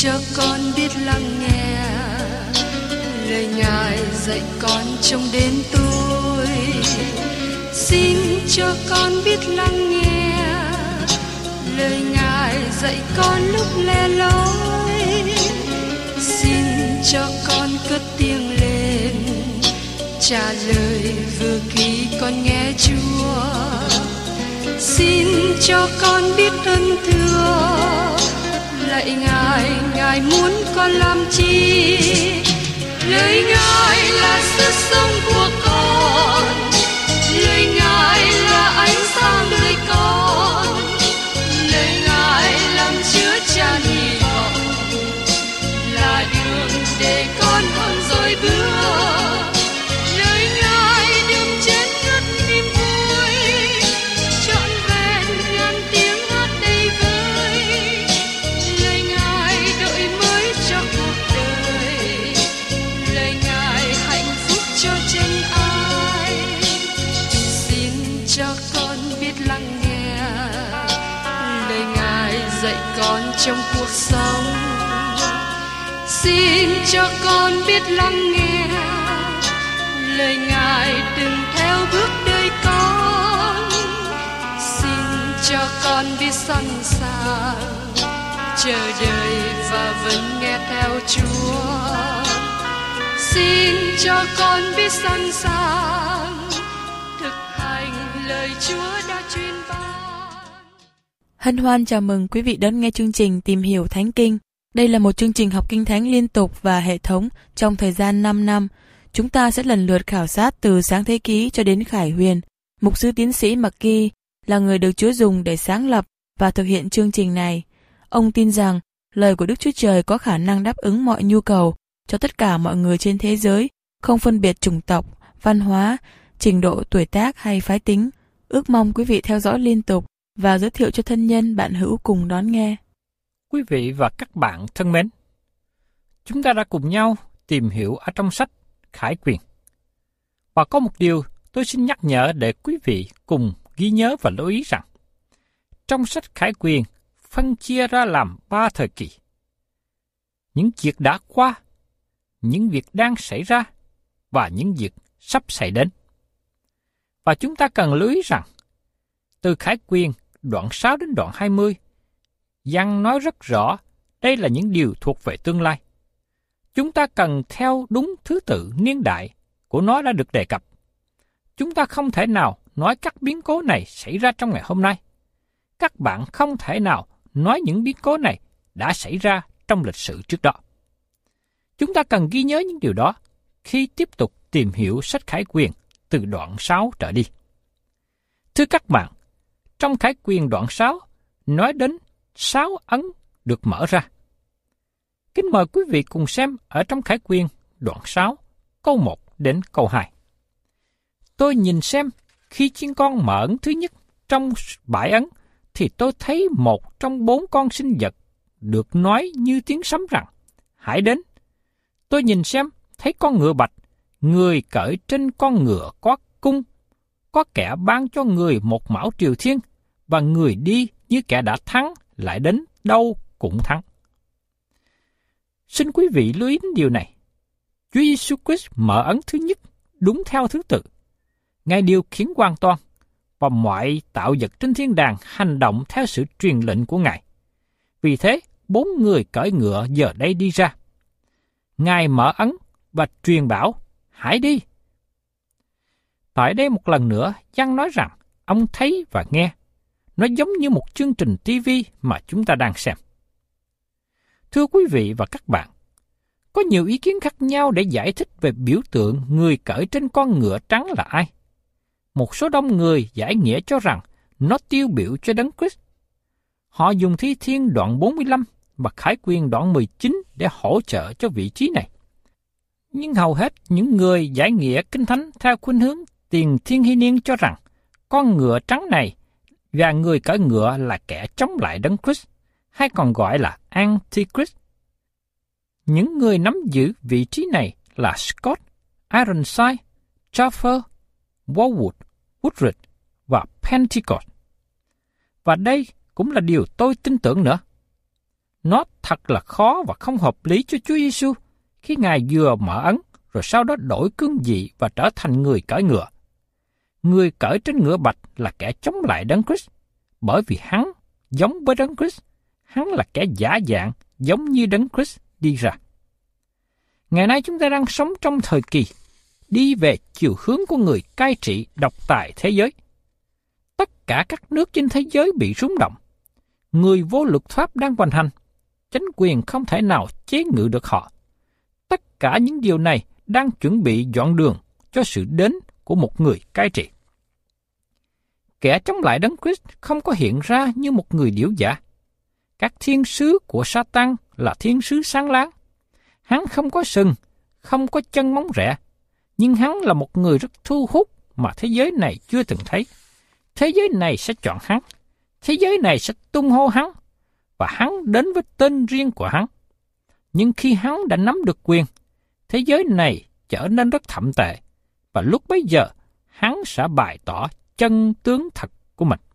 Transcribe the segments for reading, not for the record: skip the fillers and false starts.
cho con biết lắng nghe lời Ngài dạy con trong đến tôi. Xin cho con biết lắng nghe lời Ngài dạy con lúc lẻ loi. Xin cho con cất tiếng lên trả lời vừa khi con nghe Chúa. Xin cho con biết ơn thưa lạy Ngài, Ngài muốn con làm chi? Lời Ngài là sức sống của con, lời Ngài là ánh sáng đời con, lời Ngài làm chứa chan hy vọng, là đường để con hơn rồi bước. Lời Ngài đượm chén ngất niềm vui, trọn vẹn ngàn tiếng hát đầy vơi. Lời Ngài đổi mới cho cuộc đời, lời Ngài hạnh phúc cho chân ai. Xin cho con biết lắng nghe lời Ngài dạy con trong cuộc sống. Xin cho con biết lắng nghe lời Ngài từng theo bước đời con. Xin cho con biết sẵn sàng chờ đợi và vẫn nghe theo Chúa. Xin cho con biết sẵn sàng thực hành lời Chúa đã truyền ban. Hân hoan chào mừng quý vị đón nghe chương trình Tìm hiểu Thánh Kinh. Đây là một chương trình học Kinh Thánh liên tục và hệ thống trong thời gian 5 năm. Chúng ta sẽ lần lượt khảo sát từ Sáng Thế Ký cho đến Khải Huyền. Mục sư tiến sĩ McGee là người được Chúa dùng để sáng lập và thực hiện chương trình này. Ông tin rằng lời của Đức Chúa Trời có khả năng đáp ứng mọi nhu cầu cho tất cả mọi người trên thế giới, không phân biệt chủng tộc, văn hóa, trình độ tuổi tác hay phái tính. Ước mong quý vị theo dõi liên tục và giới thiệu cho thân nhân bạn hữu cùng đón nghe. Quý vị và các bạn thân mến, chúng ta đã cùng nhau tìm hiểu ở trong sách Khải Quyền. Và có một điều tôi xin nhắc nhở để quý vị cùng ghi nhớ và lưu ý rằng, trong sách Khải Quyền phân chia ra làm 3 thời kỳ. Những việc đã qua, những việc đang xảy ra và những việc sắp xảy đến. Và chúng ta cần lưu ý rằng, từ Khải Quyền đoạn 6 đến đoạn 20, Giăng nói rất rõ đây là những điều thuộc về tương lai. Chúng ta cần theo đúng thứ tự niên đại của nó đã được đề cập. Chúng ta không thể nào nói các biến cố này xảy ra trong ngày hôm nay. Các bạn không thể nào nói những biến cố này đã xảy ra trong lịch sử trước đó. Chúng ta cần ghi nhớ những điều đó khi tiếp tục tìm hiểu sách Khải Quyền từ đoạn 6 trở đi. Thưa các bạn, trong Khải Quyền đoạn 6 nói đến 6 ấn được mở ra. Kính mời quý vị cùng xem ở trong Khải Quyền đoạn 6, câu 1 đến câu 2. Tôi nhìn xem, khi chiên con mở ấn thứ nhất trong 7 ấn, thì tôi thấy một trong 4 con sinh vật được nói như tiếng sấm rằng, hãy đến. Tôi nhìn xem, thấy con ngựa bạch, người cởi trên con ngựa có cung, có kẻ ban cho người một mão triều thiên, và người đi như kẻ đã thắng, lại đến đâu cũng thắng. Xin quý vị lưu ý đến điều này. Chúa Giêsu Christ mở ấn thứ nhất đúng theo thứ tự. Ngài điều khiển hoàn toàn, và mọi tạo vật trên thiên đàng hành động theo sự truyền lệnh của Ngài. Vì thế, 4 người cưỡi ngựa giờ đây đi ra. Ngài mở ấn và truyền bảo, hãy đi. Tại đây một lần nữa, Giăng nói rằng ông thấy và nghe. Nó giống như một chương trình TV mà chúng ta đang xem. Thưa quý vị và các bạn, có nhiều ý kiến khác nhau để giải thích về biểu tượng người cưỡi trên con ngựa trắng là ai. Một số đông người giải nghĩa cho rằng nó tiêu biểu cho Đấng Christ. Họ dùng Thi Thiên đoạn 45 và Khải Quyền đoạn 19 để hỗ trợ cho vị trí này. Nhưng hầu hết những người giải nghĩa Kinh Thánh theo khuynh hướng tiền thiên hy niên cho rằng con ngựa trắng này và người cưỡi ngựa là kẻ chống lại Đấng Christ, hay còn gọi là Antichrist. Những người nắm giữ vị trí này là Scott, Ironside, Chafer, Warwood, Woodridge và Pentecost. Và đây cũng là điều tôi tin tưởng nữa. Nó thật là khó và không hợp lý cho Chúa Giêsu khi Ngài vừa mở ấn rồi sau đó đổi cương vị và trở thành người cưỡi ngựa. Người cưỡi trên ngựa bạch là kẻ chống lại Đấng Christ, bởi vì hắn giống với Đấng Christ, hắn là kẻ giả dạng giống như Đấng Christ đi ra. Ngày nay chúng ta đang sống trong thời kỳ đi về chiều hướng của người cai trị độc tài thế giới. Tất cả các nước trên thế giới bị rúng động. Người vô luật pháp đang hoành hành. Chính quyền không thể nào chế ngự được họ. Tất cả những điều này đang chuẩn bị dọn đường cho sự đến của một người cai trị. Kẻ chống lại Đấng Christ không có hiện ra như một người điểu giả. Các thiên sứ của Sa-tan là thiên sứ sáng láng. Hắn không có sừng, không có chân móng rẽ, nhưng hắn là một người rất thu hút mà thế giới này chưa từng thấy. Thế giới này sẽ chọn hắn, thế giới này sẽ tung hô hắn, và hắn đến với tên riêng của hắn. Nhưng khi hắn đã nắm được quyền, thế giới này trở nên rất thậm tệ, và lúc bấy giờ hắn sẽ bày tỏ chân tướng thật của mình.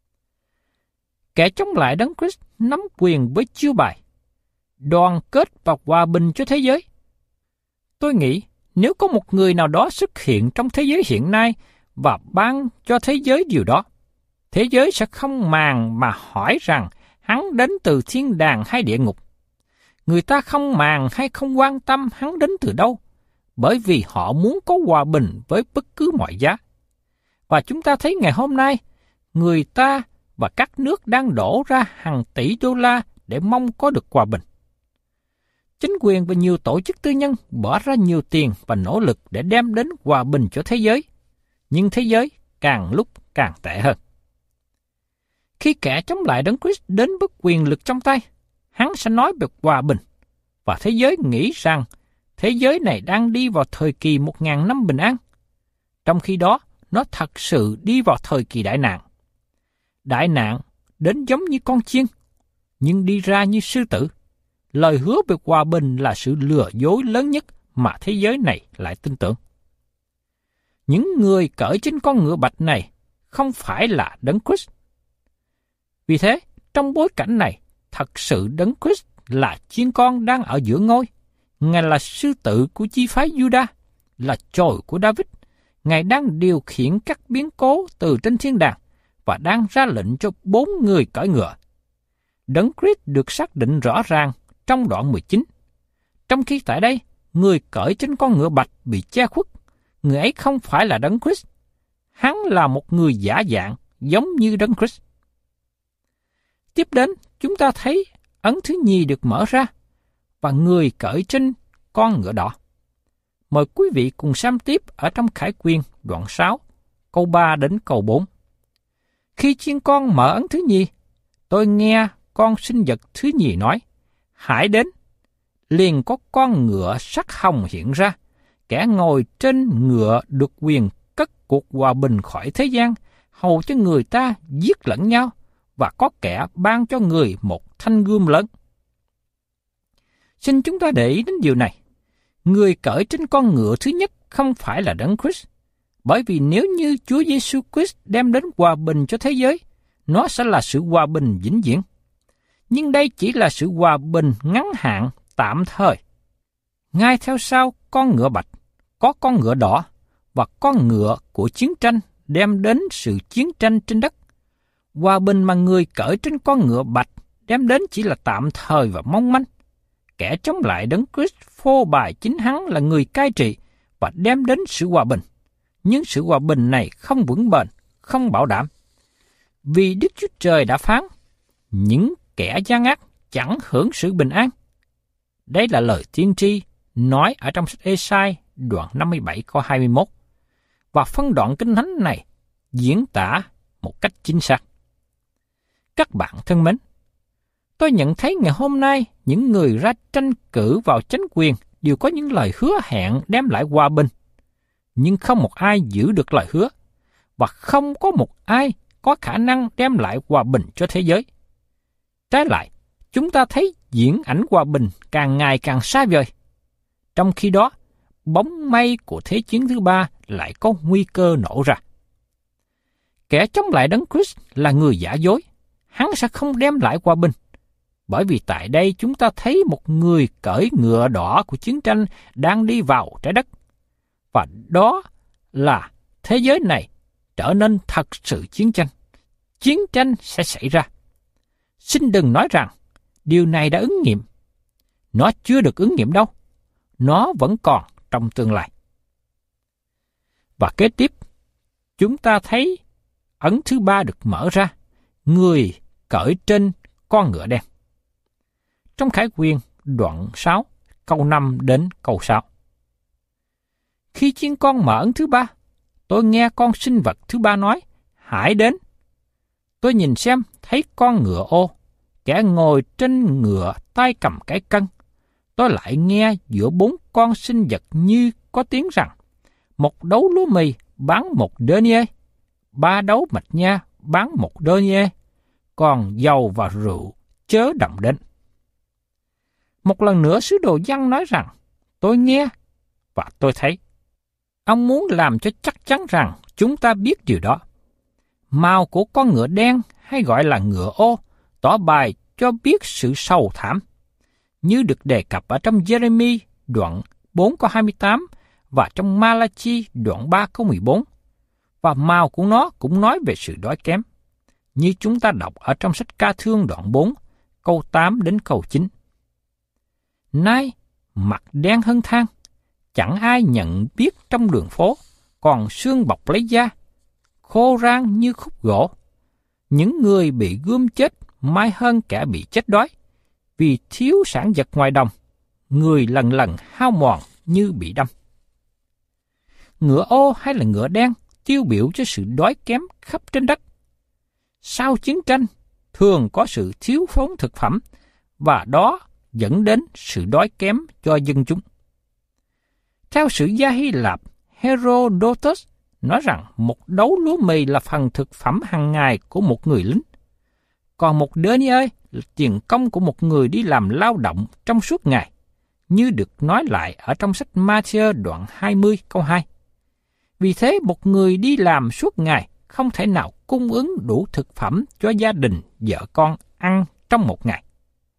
Kẻ chống lại Đấng Christ nắm quyền với chiêu bài đoàn kết và hòa bình cho thế giới. Tôi nghĩ nếu có một người nào đó xuất hiện trong thế giới hiện nay và ban cho thế giới điều đó, thế giới sẽ không màng mà hỏi rằng hắn đến từ thiên đàng hay địa ngục. Người ta không màng hay không quan tâm hắn đến từ đâu, bởi vì họ muốn có hòa bình với bất cứ mọi giá. Và chúng ta thấy ngày hôm nay, người ta và các nước đang đổ ra hàng tỷ đô la để mong có được hòa bình. Chính quyền và nhiều tổ chức tư nhân bỏ ra nhiều tiền và nỗ lực để đem đến hòa bình cho thế giới, nhưng thế giới càng lúc càng tệ hơn. Khi kẻ chống lại Đấng Christ đến với quyền lực trong tay, hắn sẽ nói về hòa bình, và thế giới nghĩ rằng thế giới này đang đi vào thời kỳ 1000 năm bình an. Trong khi đó, nó thật sự đi vào thời kỳ đại nạn. Đại nạn đến giống như con chiên, nhưng đi ra như sư tử. Lời hứa về hòa bình là sự lừa dối lớn nhất mà thế giới này lại tin tưởng. Những người cởi trên con ngựa bạch này không phải là Đấng Christ. Vì thế, trong bối cảnh này, thật sự Đấng Christ là chiên con đang ở giữa ngôi. Ngài là sư tử của chi phái Juda, là chồi của David. Ngài đang điều khiển các biến cố từ trên thiên đàng và đang ra lệnh cho 4 người cưỡi ngựa. Đấng Christ được xác định rõ ràng trong đoạn 19. Trong khi tại đây, người cưỡi trên con ngựa bạch bị che khuất. Người ấy không phải là Đấng Christ. Hắn là một người giả dạng giống như Đấng Christ. Tiếp đến, chúng ta thấy ấn thứ nhì được mở ra và người cưỡi trên con ngựa đỏ. Mời quý vị cùng xem tiếp ở trong Khải Quyên đoạn 6, câu 3 đến câu 4. Khi chiên con mở ấn thứ nhì, tôi nghe con sinh vật thứ nhì nói, hãy đến. Liền có con ngựa sắc hồng hiện ra, kẻ ngồi trên ngựa được quyền cất cuộc hòa bình khỏi thế gian, hầu cho người ta giết lẫn nhau, và có kẻ ban cho người một thanh gươm lớn. Xin chúng ta để ý đến điều này. Người cưỡi trên con ngựa thứ nhất không phải là Đấng Christ, bởi vì nếu như Chúa Giêsu Christ đem đến hòa bình cho thế giới, nó sẽ là sự hòa bình vĩnh viễn. Nhưng đây chỉ là sự hòa bình ngắn hạn, tạm thời. Ngay theo sau con ngựa bạch, có con ngựa đỏ, và con ngựa của chiến tranh đem đến sự chiến tranh trên đất. Hòa bình mà người cưỡi trên con ngựa bạch đem đến chỉ là tạm thời và mong manh. Kẻ chống lại Đấng Christ phô bày chính hắn là người cai trị và đem đến sự hòa bình. Nhưng sự hòa bình này không vững bền, không bảo đảm. Vì Đức Chúa Trời đã phán, những kẻ gian ác chẳng hưởng sự bình an. Đây là lời tiên tri nói ở trong sách Ê-sai đoạn 57 câu 21. Và phân đoạn kinh thánh này diễn tả một cách chính xác. Các bạn thân mến, tôi nhận thấy ngày hôm nay những người ra tranh cử vào chính quyền đều có những lời hứa hẹn đem lại hòa bình, nhưng không một ai giữ được lời hứa, và không có một ai có khả năng đem lại hòa bình cho thế giới. Trái lại, chúng ta thấy diễn ảnh hòa bình càng ngày càng xa vời. Trong khi đó, bóng mây của Thế chiến thứ 3 lại có nguy cơ nổ ra. Kẻ chống lại Đấng Christ là người giả dối, hắn sẽ không đem lại hòa bình. bởi vì tại đây chúng ta thấy một người cưỡi ngựa đỏ của chiến tranh đang đi vào trái đất. Và đó là thế giới này trở nên thật sự chiến tranh. Chiến tranh sẽ xảy ra. Xin đừng nói rằng điều này đã ứng nghiệm. Nó chưa được ứng nghiệm đâu. Nó vẫn còn trong tương lai. Và kế tiếp, chúng ta thấy ấn thứ 3 được mở ra, người cưỡi trên con ngựa đen. Trong Khải Huyền đoạn 6, câu 5 đến câu 6. Khi chiên con mở ấn thứ 3, tôi nghe con sinh vật thứ 3 nói, hãy đến. Tôi nhìn xem, thấy con ngựa ô, kẻ ngồi trên ngựa tay cầm cái cân. Tôi lại nghe giữa 4 con sinh vật như có tiếng rằng, một đấu lúa mì bán 1 denier, 3 đấu mạch nha bán 1 denier, còn dầu và rượu chớ động đến. Một lần nữa sứ đồ Giăng nói rằng, tôi nghe và tôi thấy. Ông muốn làm cho chắc chắn rằng chúng ta biết điều đó. Màu của con ngựa đen hay gọi là ngựa ô tỏ bài cho biết sự sầu thảm, như được đề cập ở trong Jeremy đoạn 4 câu 28 và trong Malachi đoạn 3 câu 14. Và màu của nó cũng nói về sự đói kém, như chúng ta đọc ở trong sách Ca Thương đoạn 4 câu 8 đến câu 9. Nay, mặt đen hơn than, chẳng ai nhận biết trong đường phố, còn xương bọc lấy da, khô rang như khúc gỗ. Những người bị gươm chết mai hơn kẻ bị chết đói, vì thiếu sản vật ngoài đồng, người lần lần hao mòn như bị đâm. Ngựa ô hay là ngựa đen tiêu biểu cho sự đói kém khắp trên đất. Sau chiến tranh, thường có sự thiếu thốn thực phẩm, và đó dẫn đến sự đói kém cho dân chúng. Theo sử gia Hy Lạp, Herodotus nói rằng một đấu lúa mì là phần thực phẩm hàng ngày của một người lính. Còn 1 denier là tiền công của một người đi làm lao động trong suốt ngày, như được nói lại ở trong sách Ma-thi-ơ đoạn 20 câu 2. Vì thế một người đi làm suốt ngày không thể nào cung ứng đủ thực phẩm cho gia đình, vợ con ăn trong một ngày.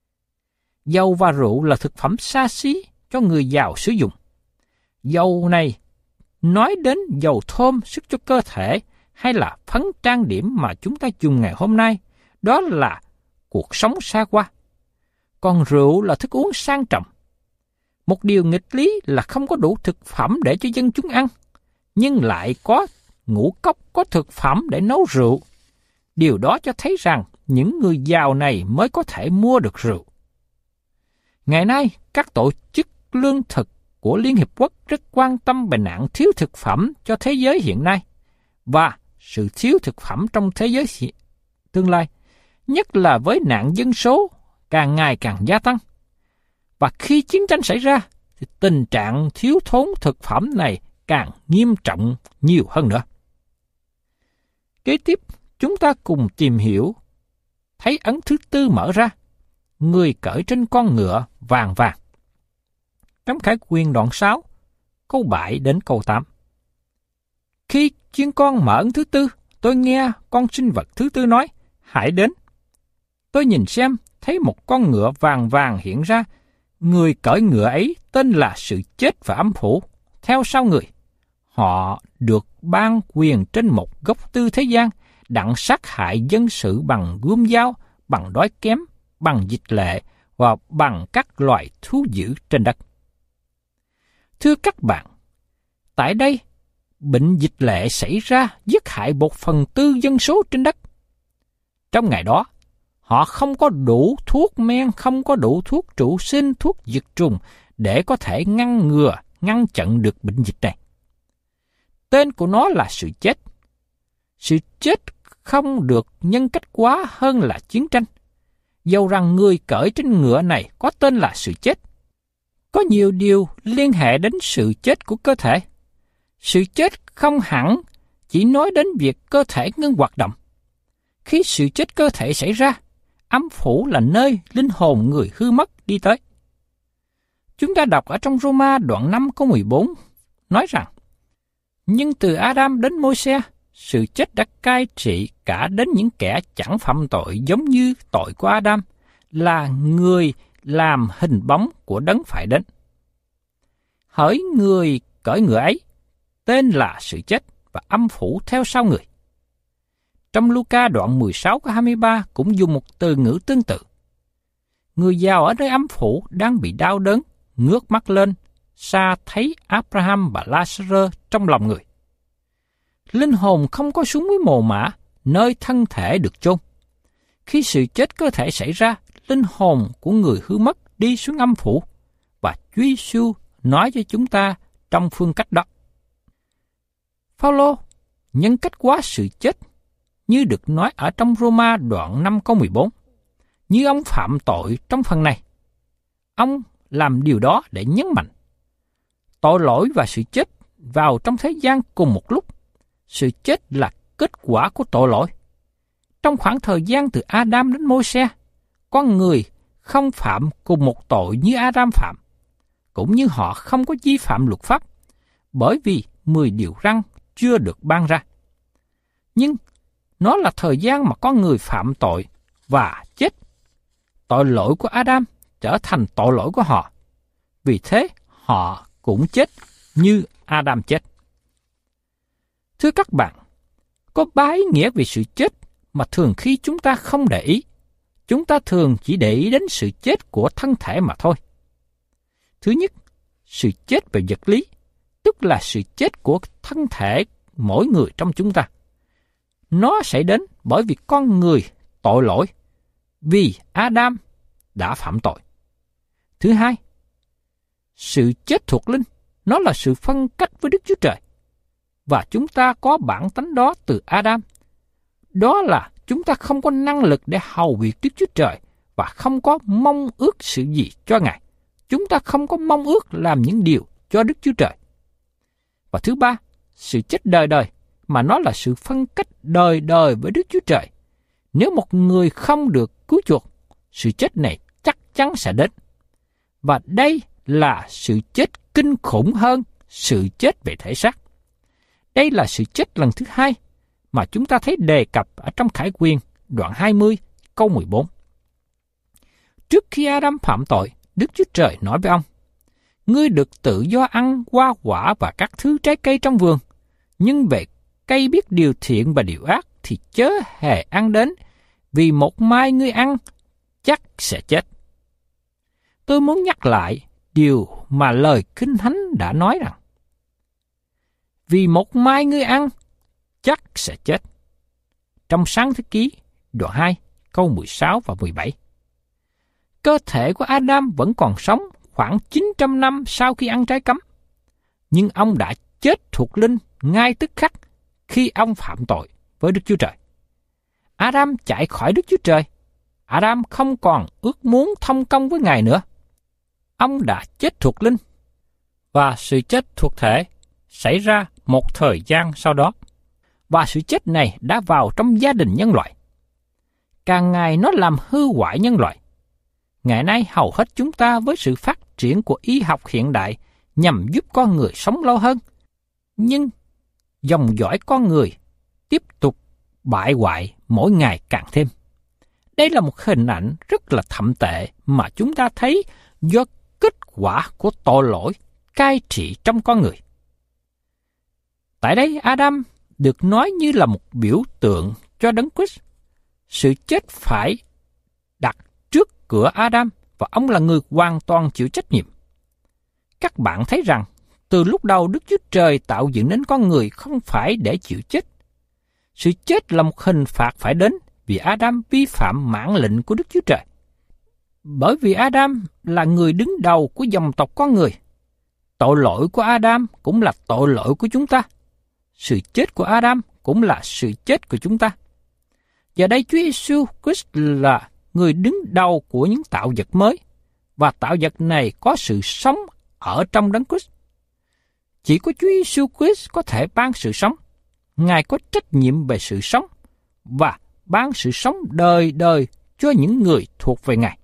Dầu và rượu là thực phẩm xa xí cho người giàu sử dụng. Dầu này nói đến dầu thơm sức cho cơ thể hay là phấn trang điểm mà chúng ta dùng ngày hôm nay, đó là cuộc sống xa hoa. Còn rượu là thức uống sang trọng. Một điều nghịch lý là không có đủ thực phẩm để cho dân chúng ăn, nhưng lại có ngũ cốc có thực phẩm để nấu rượu. Điều đó cho thấy rằng những người giàu này mới có thể mua được rượu. Ngày nay, các tổ chức lương thực của Liên Hiệp Quốc rất quan tâm về nạn thiếu thực phẩm cho thế giới hiện nay và sự thiếu thực phẩm trong thế giới tương lai, nhất là với nạn dân số càng ngày càng gia tăng. Và khi chiến tranh xảy ra, thì tình trạng thiếu thốn thực phẩm này càng nghiêm trọng nhiều hơn nữa. Kế tiếp, chúng ta cùng tìm hiểu, thấy ấn thứ 4 mở ra, người cưỡi trên con ngựa vàng vàng. Trong Khải Huyền đoạn 6, câu 7 đến câu 8. Khi chiên con mở ấn thứ 4, tôi nghe con sinh vật thứ 4 nói, hãy đến. Tôi nhìn xem, thấy một con ngựa vàng vàng hiện ra. Người cưỡi ngựa ấy tên là Sự Chết và Âm Phủ, theo sau người. Họ được ban quyền trên một góc tư thế gian, đặng sát hại dân sự bằng gươm dao, bằng đói kém, bằng dịch lệ và bằng các loài thú dữ trên đất. Thưa các bạn, tại đây, bệnh dịch lệ xảy ra giết hại 1/4 dân số trên đất. Trong ngày đó, họ không có đủ thuốc men, không có đủ thuốc trụ sinh, thuốc diệt trùng để có thể ngăn chặn được bệnh dịch này. Tên của nó là sự chết. Sự chết không được nhân cách quá hơn là chiến tranh. Dầu rằng người cưỡi trên ngựa này có tên là sự chết. Có nhiều điều liên hệ đến sự chết của cơ thể. Sự chết không hẳn chỉ nói đến việc cơ thể ngưng hoạt động. Khi sự chết cơ thể xảy ra, âm phủ là nơi linh hồn người hư mất đi tới. Chúng ta đọc ở trong Roma đoạn 5 câu 14 nói rằng, nhưng từ Adam đến Môi-se, sự chết đã cai trị cả đến những kẻ chẳng phạm tội giống như tội của Adam, là người làm hình bóng của đấng phải đến. Hỡi người cởi ngựa ấy, tên là sự chết và âm phủ theo sau người. Trong Luca đoạn 16 câu 23 cũng dùng một từ ngữ tương tự. Người giàu ở nơi âm phủ đang bị đau đớn, ngước mắt lên, xa thấy Abraham và Lazarus trong lòng người. Linh hồn không có xuống với mồ mả, nơi thân thể được chôn. Khi sự chết cơ thể xảy ra, linh hồn của người hư mất đi xuống âm phủ, và Chúa Giêsu nói cho chúng ta trong phương cách đó. Phao-lô nhân cách hóa sự chết như được nói ở trong Roma đoạn 5 câu 14. Như ông phạm tội trong phần này, ông làm điều đó để nhấn mạnh tội lỗi và sự chết vào trong thế gian cùng một lúc. Sự chết là kết quả của tội lỗi. Trong khoảng thời gian từ Adam đến Môi-se, con người không phạm cùng một tội như Adam phạm, cũng như họ không có vi phạm luật pháp, bởi vì 10 điều răn chưa được ban ra. Nhưng nó là thời gian mà con người phạm tội và chết. Tội lỗi của Adam trở thành tội lỗi của họ. Vì thế, họ cũng chết như Adam chết. Thưa các bạn, có 3 ý nghĩa về sự chết mà thường khi chúng ta không để ý. Chúng ta thường chỉ để ý đến sự chết của thân thể mà thôi. Thứ nhất, sự chết về vật lý, tức là sự chết của thân thể mỗi người trong chúng ta. Nó sẽ đến bởi vì con người tội lỗi, vì Adam đã phạm tội. Thứ hai, sự chết thuộc linh, nó là sự phân cách với Đức Chúa Trời. Và chúng ta có bản tánh đó từ Adam. Đó là chúng ta không có năng lực để hầu việc Đức Chúa Trời và không có mong ước sự gì cho Ngài. Chúng ta không có mong ước làm những điều cho Đức Chúa Trời. Và thứ ba, sự chết đời đời, mà nó là sự phân cách đời đời với Đức Chúa Trời. Nếu một người không được cứu chuộc, sự chết này chắc chắn sẽ đến. Và đây là sự chết kinh khủng hơn sự chết về thể xác. Đây là sự chết lần thứ hai mà chúng ta thấy đề cập ở trong Khải Quyền đoạn 20 câu 14. Trước khi Adam phạm tội, Đức Chúa Trời nói với ông: Ngươi được tự do ăn hoa quả và các thứ trái cây trong vườn, nhưng về cây biết điều thiện và điều ác thì chớ hề ăn đến, vì một mai ngươi ăn chắc sẽ chết. Tôi muốn nhắc lại điều mà lời Kinh Thánh đã nói rằng: vì một mai ngươi ăn chắc sẽ chết. Trong Sáng Thế Ký đoạn 2 câu 16 và 17. Cơ thể của Adam vẫn còn sống khoảng 900 năm sau khi ăn trái cấm, nhưng ông đã chết thuộc linh ngay tức khắc khi ông phạm tội với Đức Chúa Trời. Adam chạy khỏi Đức Chúa Trời. Adam không còn ước muốn thông công với Ngài nữa. Ông đã chết thuộc linh, và sự chết thuộc thể xảy ra một thời gian sau đó. Và sự chết này đã vào trong gia đình nhân loại. Càng ngày nó làm hư hoại nhân loại. Ngày nay hầu hết chúng ta với sự phát triển của y học hiện đại nhằm giúp con người sống lâu hơn. Nhưng dòng dõi con người tiếp tục bại hoại mỗi ngày càng thêm. Đây là một hình ảnh rất là thậm tệ mà chúng ta thấy do kết quả của tội lỗi cai trị trong con người. Tại đây Adam được nói như là một biểu tượng cho Đấng Christ. Sự chết phải đặt trước cửa Adam và ông là người hoàn toàn chịu trách nhiệm. Các bạn thấy rằng từ lúc đầu Đức Chúa Trời tạo dựng đến con người không phải để chịu chết. Sự chết là một hình phạt phải đến vì Adam vi phạm mạng lệnh của Đức Chúa Trời. Bởi vì Adam là người đứng đầu của dòng tộc con người. Tội lỗi của Adam cũng là tội lỗi của chúng ta. Sự chết của Adam cũng là sự chết của chúng ta. Và đây Chúa Giêsu Christ là người đứng đầu của những tạo vật mới, và tạo vật này có sự sống ở trong Đấng Christ. Chỉ có Chúa Giêsu Christ có thể ban sự sống. Ngài có trách nhiệm về sự sống và ban sự sống đời đời cho những người thuộc về Ngài.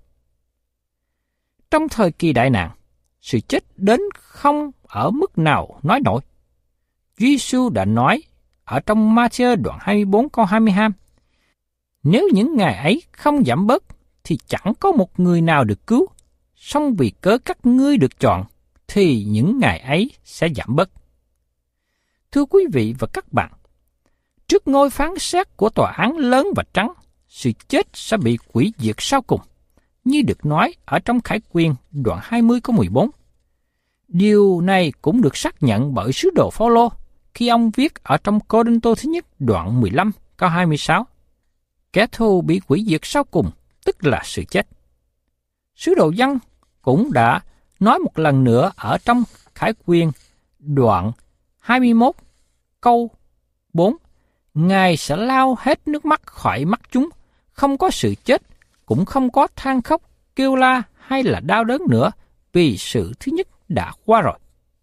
Trong thời kỳ đại nạn, sự chết đến không ở mức nào nói nổi. Chúa Giêsu đã nói ở trong Ma-thi-ơ đoạn 24 câu 22: Nếu những ngày ấy không giảm bớt, thì chẳng có một người nào được cứu, song vì cớ các ngươi được chọn, thì những ngày ấy sẽ giảm bớt. Thưa quý vị và các bạn, trước ngôi phán xét của tòa án lớn và trắng, sự chết sẽ bị hủy diệt sau cùng, như được nói ở trong Khải Quyền đoạn 20 câu 14. Điều này cũng được xác nhận bởi sứ đồ Phao-lô khi ông viết ở trong Cô-rinh-tô thứ nhất đoạn 15 câu 26. Kẻ thù bị hủy diệt sau cùng, tức là sự chết. Sứ đồ Giăng cũng đã nói một lần nữa ở trong Khải Quyền đoạn 21 câu 4. Ngài sẽ lau hết nước mắt khỏi mắt chúng, không có sự chết, cũng không có than khóc, kêu la hay là đau đớn nữa, vì sự thứ nhất đã qua rồi.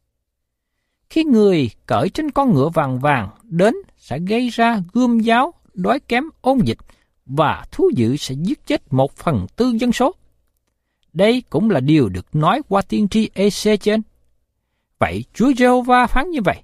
Khi người cởi trên con ngựa vàng vàng đến sẽ gây ra gươm giáo, đói kém, ôn dịch, và thú dữ sẽ giết chết 1/4 dân số. Đây cũng là điều được nói qua tiên tri Ê-xê trên. Vậy Chúa Giê-hô-va phán như vậy: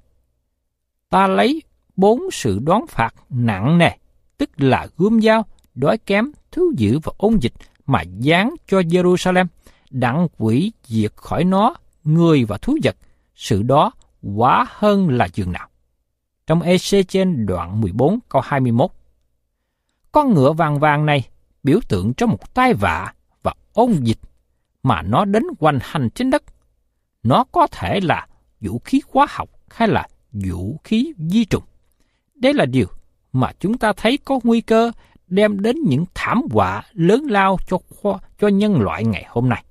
ta lấy 4 sự đoán phạt nặng nề, tức là gươm dao, đói kém, thú dữ và ôn dịch mà giáng cho Jerusalem, đặng hủy diệt khỏi nó người và thú vật, sự đó quá hơn là dường nào. Trong Ê-xê trên đoạn 14 câu 21. Con ngựa vàng vàng này biểu tượng cho một tai vạ và ôn dịch mà nó đến hoành hành trên đất. Nó có thể là vũ khí hóa học hay là vũ khí di trùng. Đây là điều mà chúng ta thấy có nguy cơ đem đến những thảm họa lớn lao cho nhân loại ngày hôm nay.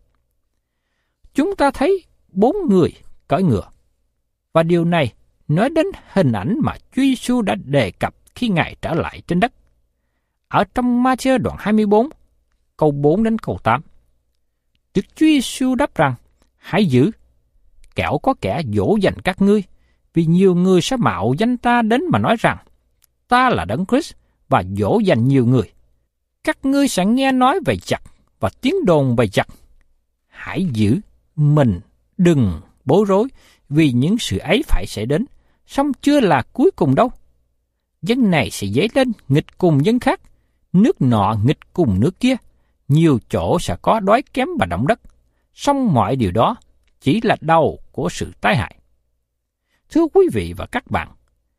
Chúng ta thấy 4 người cưỡi ngựa, và điều này nói đến hình ảnh mà Chúa Giêsu đã đề cập khi Ngài trở lại trên đất. Ở trong Ma-thi-ơ đoạn 24, câu 4 đến câu 8. Đức Chúa Giêsu đáp rằng: hãy giữ, kẻo có kẻ dỗ dành các ngươi, vì nhiều người sẽ mạo danh ta đến mà nói rằng ta là Đấng Christ, và dỗ dành nhiều người. Các ngươi sẽ nghe nói về giặc và tiếng đồn về giặc. Hãy giữ mình, đừng bối rối, vì những sự ấy phải xảy đến, song chưa là cuối cùng đâu. Dân này sẽ dấy lên nghịch cùng dân khác, nước nọ nghịch cùng nước kia, nhiều chỗ sẽ có đói kém và động đất, song mọi điều đó chỉ là đầu của sự tai hại. Thưa quý vị và các bạn,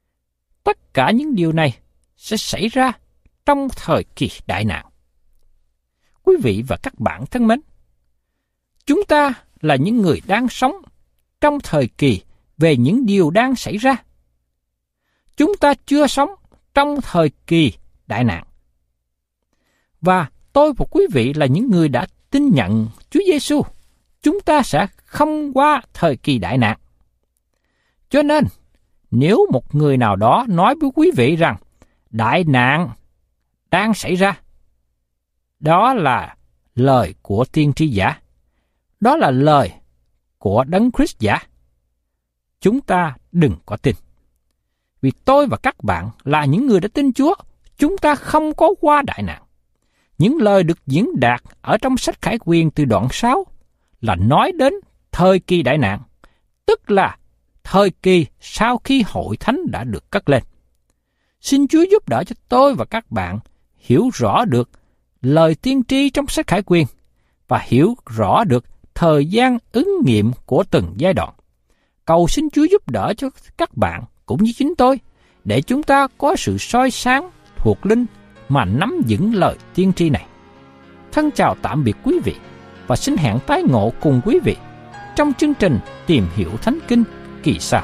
tất cả những điều này sẽ xảy ra trong thời kỳ đại nạn. Quý vị và các bạn thân mến, chúng ta là những người đang sống trong thời kỳ về những điều đang xảy ra. Chúng ta chưa sống trong thời kỳ đại nạn. Và tôi và quý vị là những người đã tin nhận Chúa Giêsu, chúng ta sẽ không qua thời kỳ đại nạn. Cho nên, nếu một người nào đó nói với quý vị rằng đại nạn đang xảy ra, đó là lời của tiên tri giả, đó là lời của Đấng Christ giả, chúng ta đừng có tin. Vì tôi và các bạn là những người đã tin Chúa, chúng ta không có qua đại nạn. Những lời được diễn đạt ở trong sách Khải Quyền từ đoạn 6 là nói đến thời kỳ đại nạn, tức là thời kỳ sau khi hội thánh đã được cất lên. Xin Chúa giúp đỡ cho tôi và các bạn hiểu rõ được lời tiên tri trong sách Khải Quyền và hiểu rõ được thời gian ứng nghiệm của từng giai đoạn. Cầu xin Chúa giúp đỡ cho các bạn cũng như chính tôi, để chúng ta có sự soi sáng thuộc linh mà nắm vững lời tiên tri này. Thân chào tạm biệt quý vị và xin hẹn tái ngộ cùng quý vị trong chương trình Tìm Hiểu Thánh Kinh kỳ sau.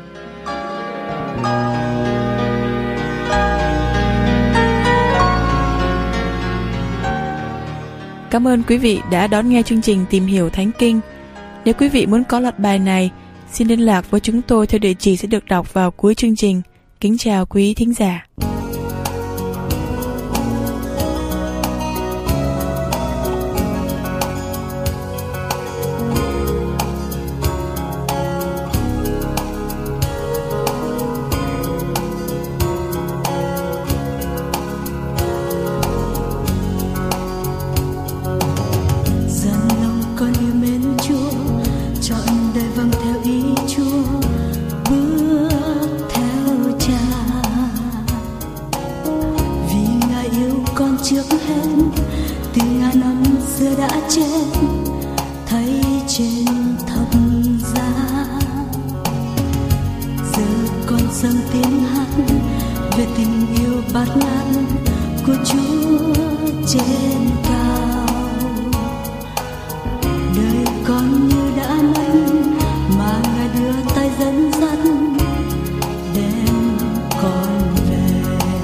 Cảm ơn quý vị đã đón nghe chương trình Tìm Hiểu Thánh Kinh. Nếu quý vị muốn có loạt bài này, xin liên lạc với chúng tôi theo địa chỉ sẽ được đọc vào cuối chương trình. Kính chào quý thính giả. trên cao. Đời con như đã mất mà Ngài đưa tay dẫn dắt đem con về.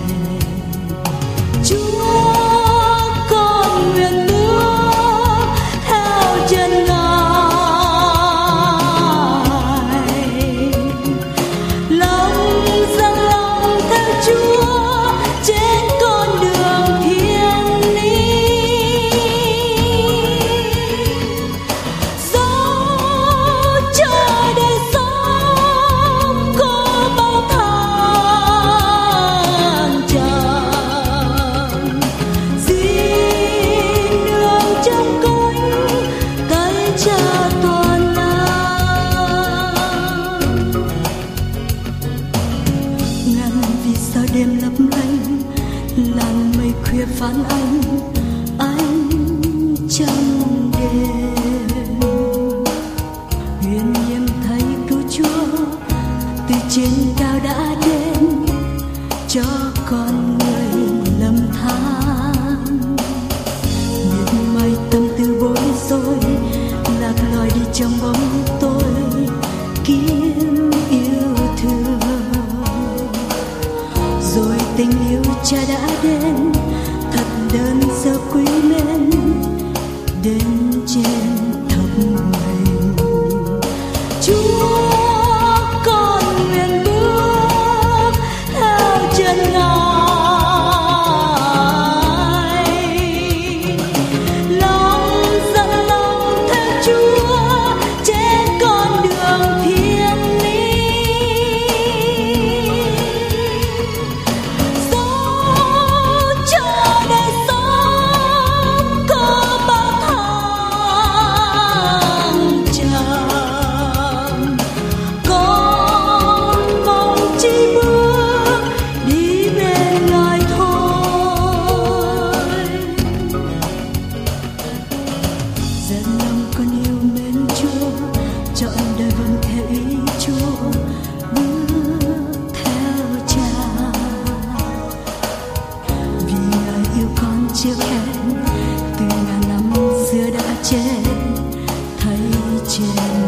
Chúa, con nguyện bước theo chân Ngài, lòng dâng lòng theo Chúa trên con đường thiên lý. Dẫu trời đầy sóng có bao thăng trầm, xin nương trong cánh tay Cha toàn năng. Ngàn vì sao đêm lấp lánh, làn mây khuya phán anh trong đêm. Huyền nhiệm thấy cứu Chúa từ trên cao đã đến cho con người lầm than. Miệt mài tâm tư bối rối, lạc loài đi trong bóng tối kiếm yêu thương. Rồi tình yêu Cha đã đến, thật đơn sơ quý mến, đến trên thập hình. Chúa, con nguyện bước theo chân Ngài, lòng dâng lòng theo Chúa trên con đường thiên lý. Dẫu trời đầy sóng có bao thăng trầm, con mong chỉ bước đi bên Ngài thôi. Dần lòng con yêu mến Chúa, trọn đời vâng theo ý Chúa, bước theo Cha. Vì Ngài yêu con trước hết, từ ngàn năm xưa đã chết, thấy trên